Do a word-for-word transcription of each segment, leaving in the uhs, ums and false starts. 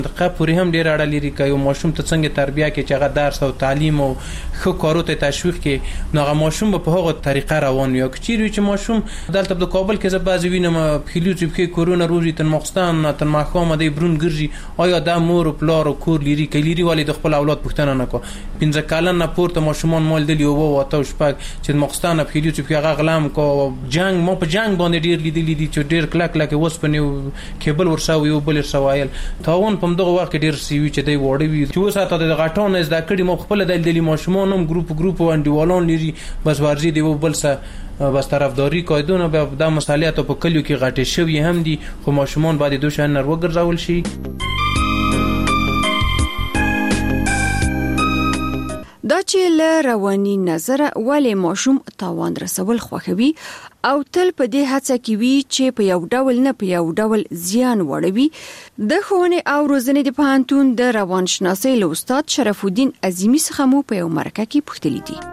دغه پوری هم ډیر اړه لري چې یو ماشوم ته څنګه تربیه کې چې هغه درس او تعلیم او خو کارو ته تشویق کې نو هغه ماشوم په هغه طریقه روان وي. کچیر چې ماشوم دلته د کابل کې زبازي وینم پیلوټ کې کرونا روزي تن مخستان تن ماخوم د برون ګرځي آیا د مور او پلار او کور لري کلیری والي د خپل اولاد پښتنه نه کو پنځه کالن نه پورته ماشومان مول دی او وته شپږ چې مخستان پیلوټ کې هغه غلام کو جنگ مو په جنگ باندې ډیر لیدلی دي چې ډیر کلک کلک وسپنه کېبل ورساوي او بل ورسوایل تاون په دغه وخت ډیر سیوی چې دی وړي وي چې وساته د غټون از د کډي مو خپل د دلی ماشومان هم ګروپ ګروپ وانډیوالون لري بس ورزي دی بل څه بس طرفداري کوي به د مسالیت په کلیو کې غټه شوی هم دي خو ماشومان باندې دوه شان نر وګرځول شي. دا چې له رواني نظر ولې ماشوم تاوان رسول خوښوي او تل په دې هڅه کې وي چې په یو ډول نه په یو ډول زیان وړوي. د ښوونې او روزنې د پوهنتون د روانشناسۍ له استاد شرف الدین عظیمی څخه مو په یو مرکه کې پوښتلي دي.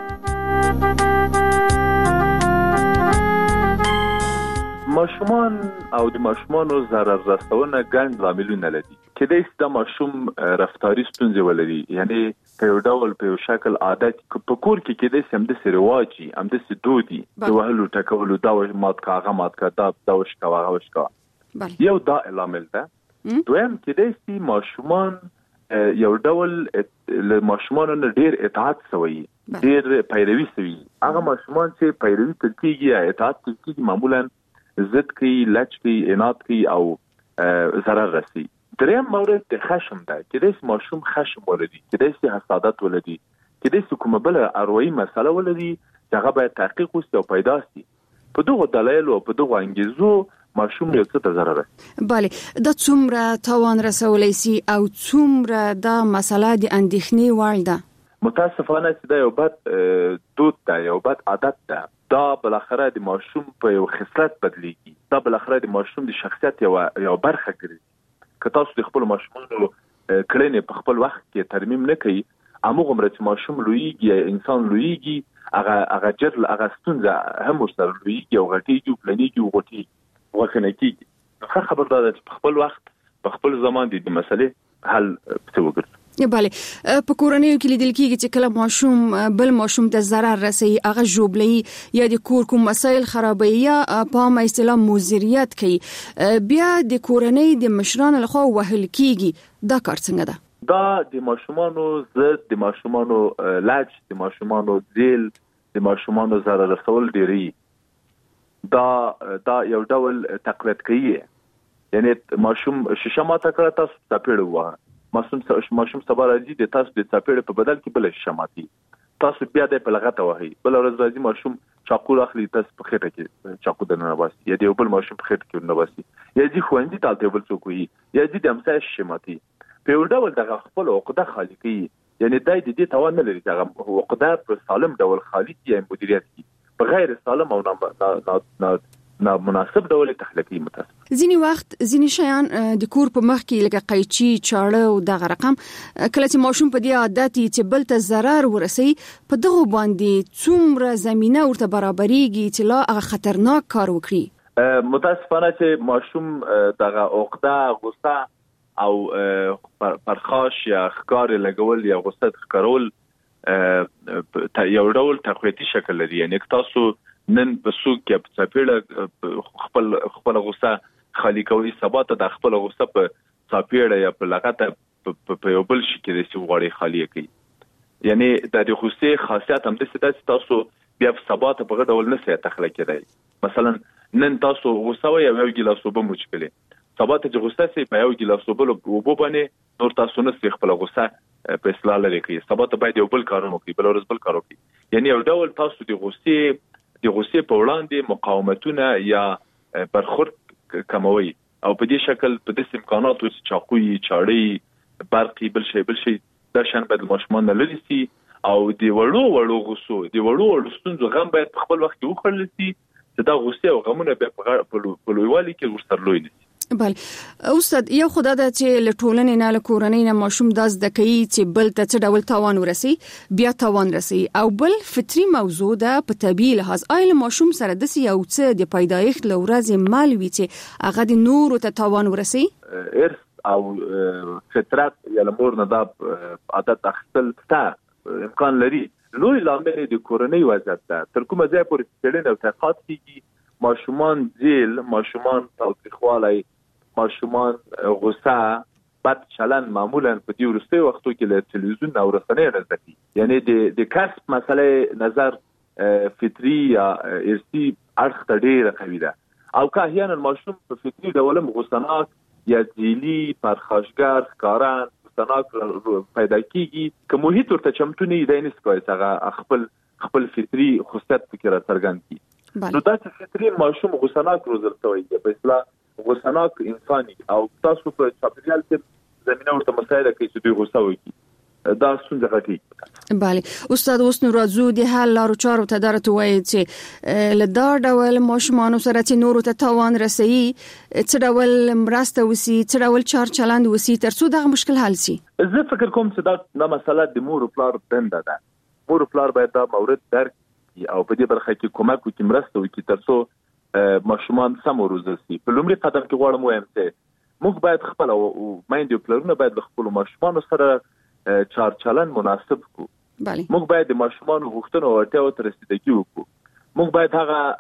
ماشومان او د ماشومانو ضرر رسونه ګڼ لاملونه لري. کله چې د ماشوم رفتاري ستونزې ولري یعنی په یو ډول په یو شکل عادت په کور کې کېدای شي هم د سرواجی هم د سدودي د وهلو ټکولو دا مات کاغه مات کا دا د وشکا واغه وشکا یو دا لامل ده. دویم کېدای شي ماشومان یو ډول له ماشومانو نه ډیر اطاعت سوي ډیر پیروي سوي. هغه ماشومان چې پیروي کوي یا اطاعت کوي معمولا ضد کوي لچ کوي عناد کوي او ضرر رسي. دریم مورد د خشم ده. کله چې ماشوم خشم ولري کله چې حسادت ولري کله چې کومه بل اروایي مسله ولري هغه باید تحقیق وشي او پیدا شي. په دغه دلایل او په دغه انګیزو ماشوم یو څه ته ضرر رسي. بله د څومره تاوان رسولی سي او څومره دا مسله د اندېښنې وړ ده؟ متاسفانه چې دا یو بد دود ده یو بد عادت ده. دا بالاخره د ماشوم په یو خصلت بدلیږي. دا بالاخره د ماشوم د شخصیت یو یو برخه ګرځي. که تاسو د خپل ماشومانو کړنې په خپل وخت کې ترمیم نه کوي هغه عمر چې ماشوم لویږي انسان لویږي هغه هغه جرل هغه ستونزه هم ورسره لویږي او غټیږي او پلنیږي او غټیږي وخنه کیږي. خو خبردار ده چې په خپل وخت په خپل زمان د دې مسلې حل څه وکړي. بله په کورنیو کې لیدل کېږي چې کله ماشوم بل ماشوم ته ضرر رسي هغه ژوبلي یا د کور کوم مسایل خرابوي یا په عامه اصطلاح مضریت کوي بیا د کورنۍ د مشرانو لخوا وهل کېږي. دا کار څنګه ده؟ دا د ماشومانو ضد د ماشومانو لج د ماشومانو ذیل د ماشومانو ضرر رسول ډیری دا دا یو ډول تقلید کوي. یعنی ماشوم شیشه ماته کړه تاسو تپېړ وه ماشوم ماشوم سبا راځي د تاسو د چاپېړې په بدل کې بل شي شماتي تاسو بیا د پلغته وهي بل ورځ راځي ماشوم چاقو اخلي تاسو په خېټه کې چاقو د نه واسي یا د بل ماشوم په خېټه کې نه واسي یا دي خوندې تاسو بل څوک وي یا دي د امسا شماتي په یو ډول د خپل عقده خالي کوي. یعنی دای د دې توان نه لري چې عقده په سالم ډول خالي یا مدیریت کوي په غیر سالم او نه نه مناسب ډول تخلیقي متاسف. ځینی وخت ځینی شیان د کور په مخ کې لکه قیچی چاړه او دغه رقم کله چې ماشوم په دې عادت چې بل ته ضرر ورسي په دغه باندې څومره زمينه ورته برابرېږي چې لا هغه خطرناک کار وکړي. متاسفانه چې ماشوم دغه عقده غصه او پرخاش یا خکار لګول یا غصه خکارول یو ډول تقویتی شکل لري. یعنی تاسو نن په سوق کې په چاپېړه خپل خپل غصه خالی کوي سبا ته د خپل غصه په چاپېړه یا په لغته په یو بل شي کې د سی وغړي خالی کوي. یعنی د غصې خاصیت هم د ستاسو تاسو بیا په سبا ته په ډول نه سي تخلیق کړئ. مثلا نن تاسو غصه وي یو ګیلاس وبو مشکله سبا ته غصه سي په یو ګیلاس وبو وبو باندې نور تاسو نه سي خپل غصه په اصلاح لري کوي سبا ته باید یو بل کارونه کوي بل ورځ بل کار کوي. یعنی یو ډول تاسو د غصې د غصې په وړاندې مقاومتونه یا برخورد کموي او په دې شکل په دې امکاناتو چې چاقوي چاړي برقي بل شي بل شي دا شان باید ماشومان لري سي او د وړو وړو غصو د وړو وړو ستونزو غم باید په خپل وخت کې وخړل سي چې دا غصې او غمونه په لویوالي کې ورسره لوی نشي. بله استاد یو خدای دا چې له ټولنې نه له کورنۍ نه ماشوم دا زده کوي چې بل ته څه ډول تاوان ورسي بیا تاوان رسي او بل فطري موضوع ده په طبيعي لحاظ آیا ماشوم سره د یو څه د پیدایښت له ورځې مال وي چې هغه د نورو ته تاوان ورسي؟ ارث او فطرت یا لمور نه دا عادت اخیستل ته امکان لري. لوی لامل د کورنۍ وضعیت ده. تر کومه ځای پورې څېړنې او تحقیقات کېږي ماشومان ځیل، ماشومان تاوتریخوالی، ماشومان غصه، بد چلند معمولا په دې وروستیو وختو کې له تلویزیون او رسنیو نه زده کېږي. یعنې د د کسب مسئله نظر فطري یا ارثي اړخ ته ډېره قوي ده. او که احیانا ماشوم په فطري ډول هم غصناک یا ځیلي، پرخاشګر، ښکارن، غصناک پیدا کېږي، که محیط ورته چمتو نه وي دی نشي کولی چې هغه خپل خپل فطري خصوصیت پکې راڅرګند کړي. نو داسې فطري ماشوم غصناک روزل شوی دی، په اصطلاح غصناک انساني، او تاسو په چاپېریال کې زمینه ورته مساعده کوي چې دوی غصه وکړي. دا ستونزه غټي. بله استاد، اوس نو راځو د حل لارو چارو ته درته وایي چې له دا ډول ماشومانو سره چې نورو ته تاوان رسوي څه ډول مرسته وسي، څه ډول چار چلند وسي تر څو دغه مشکل حل سي؟ زه فکر کوم چې دا دا مسله د مور او پلار دنده ده. مور او پلار باید دا مورد درک کړي او په دې برخه کې کومک وکړي، مرسته وکړي تر څو ماشومان سم وروزل سي. په لومړي قدم کې غواړم وایم چې موږ باید خپل او میندې او پلرونه باید د خپلو ماشومانو سره چار چلند مناسب کو. موږ باید د ماشومانو غوښتنو او اړتیاوو ته رسیدګي وکړو. موږ باید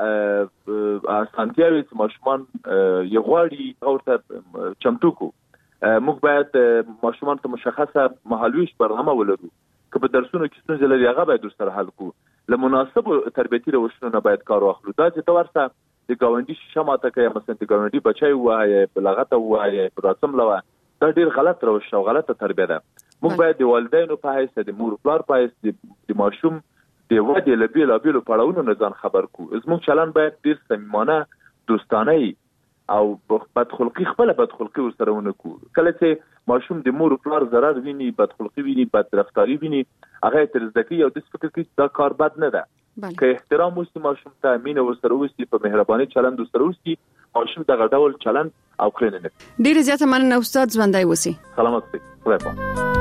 هغه اسانتیاوې چې ماشومان یې غواړي هغه ورته چمتو کړو. موږ باید ماشومان ته مشخصه مهالویش برنامه ولرو. که په درسونو کې ستونزې لري هغه باید ورسره حل کړو. له مناسبو تربیتي روشونو نه باید کار واخلو. دا چې ته ورته د ګاونډي شیشه ماته کوي، مثلا د ګاونډي بچی ووایې، په لغته ووایې، په راسم لوه، دا ډېر غلط روش او غلطه تربیه ده. موږ باید د والدینو په حیث، د مور پلار په حیث د ماشوم د ودې له بېلابېلو پړاوونو نه ځان خبر کړو. زموږ چلند باید ډېر صمیمانه، دوستانه او بدخلقي، خپله بدخلقي ورسره ونه کړو. کله چې ماشوم د مور پلار ضرر ویني، بدخلقي ویني، بدرفتاري ویني، هغه یې تر زده کوي او داسې فکر کوي دا کار بد نه ده. که احترام وسي ماشوم ته، مینه ورسره وسي، په مهرباني چلند ورسره وسي، ماشوم دغه ډول چلند او کړنې نه کوي. ډېره زیاته مننه استاد، ژوندی اوسئ. سلامت اوسئ. خدای پاک.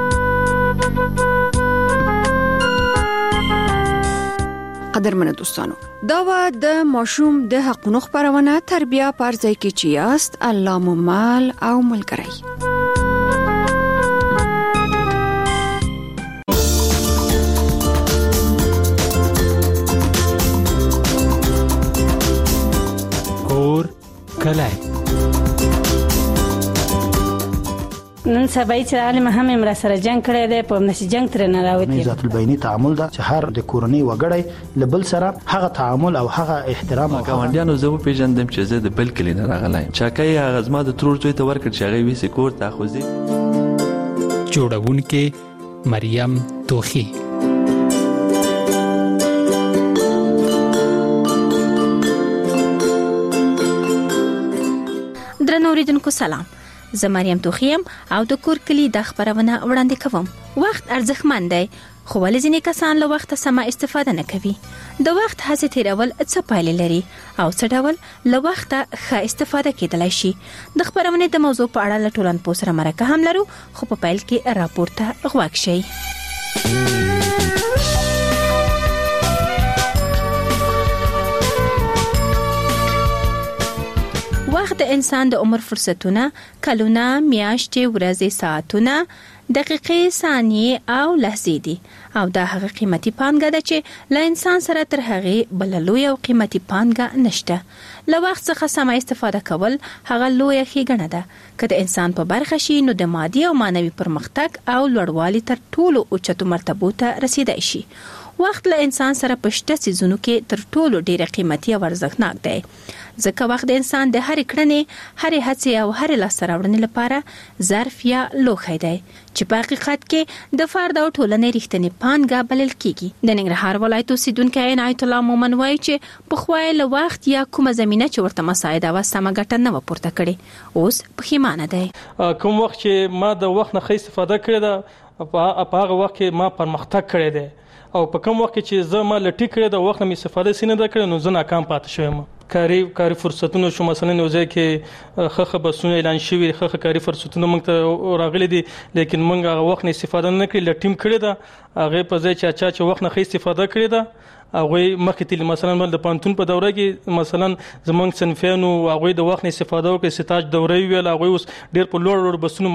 قدرمنه دوستانو، دا و د ماشوم د حقونو خبرونه تربیه پر ځای کې چې یاست الله مو مال او ملګری. کور کلای نن سبا چې عالم هم امر سره جنگ کړی دی، په نشي جنگ تر نه راوتی. ذات البینی تعامل دا چې هر د کورنۍ وګړی لبل سره هغه تعامل او هغه احترام. ګاونډیانو زه پیژندم چې زه د بل کلی نه راغلایم، چاکای هغه زما د ترور زوی ته ورکړ چې هغه ویسي کور ته خوځي. جوړونکې مریم توخی. درنو اوریدونکو سلام، زه مریم توخیم او د کور کلی د خبرونه وړاندې کوم. وخت ارزښتمن دی، خو ولې ځینې کسان له وخت سمه استفاده نه کوي؟ د وخت هڅه تیرول څه پایلې لري او څه ډول له وخت ښه استفاده کېدلی شي؟ د خبرونه د موضوع په اړه له ټولنپوه سره مرکه هم لرو، خو په پیل کې راپور ته غوږ شئ. وخت د انسان د عمر فرصتونه، کلونه، میاشتې، ورځې، ساعتونه، دقیقې، ثانیې او لحظې دي، او دا هغه قیمتي پانګه ده چې له انسان سره تر هغې بله لویه او قیمتي پانګه نشته. له وخت څخه سمه استفاده کول هغه لویه ښېګڼه ده. که د انسان په برخه شي نو د مادي او معنوي پرمختګ او لوړوالي تر ټولو اوچتو مرتبو ته رسیدای شي. وخت له انسان سره په شته څیزونو کې تر ټولو ډیره قیمتي او ارزښتناک دی، ځکه وخت د انسان د هرې کړنې، هرې هڅې او هرې لاسته راوړنې لپاره ظرف یا لوښی دی چې په حقیقت کې د فرد او ټولنې رښتینې پانګه بلل کیږي. د ننګرهار ولایت اوسیدونکی عنایت الله مومن وایي چې پخوا یې له وخت یا کومه زمینه چې ورته مساعده وه سمه ګټه نه وه پورته کړې، اوس پښیمانه دی. کوم وخت چې ما د وخت نه ښه استفاده کړې ده، په هغه وخت کې ما پرمختګ کړی دی، او په کوم وخت کې چې زه ما لټی کړی د وخت نه مې استفاده سینه ده کړې، نو زه ناکام پاتې شوم. کاری کاری فرصتونه شو، مثلا یو ځای کې خخه بسونه اعلان شوي، خخه کاری فرصتونه موږ ته راغلي دي، لیکن موږ هغه وخت نه استفاده نه کړې، لټیم کړی ده. هغه په ځای چې اچا چې وخت نه ښه استفاده کړې ده، هغه مخکې تل مثلا د پانتون په دوره کې مثلا زمونږ صنفیانو هغه د وخت نه استفاده وکړي، ستاج دوره ویل، هغه اوس ډېر په لوړ لوړ بسونه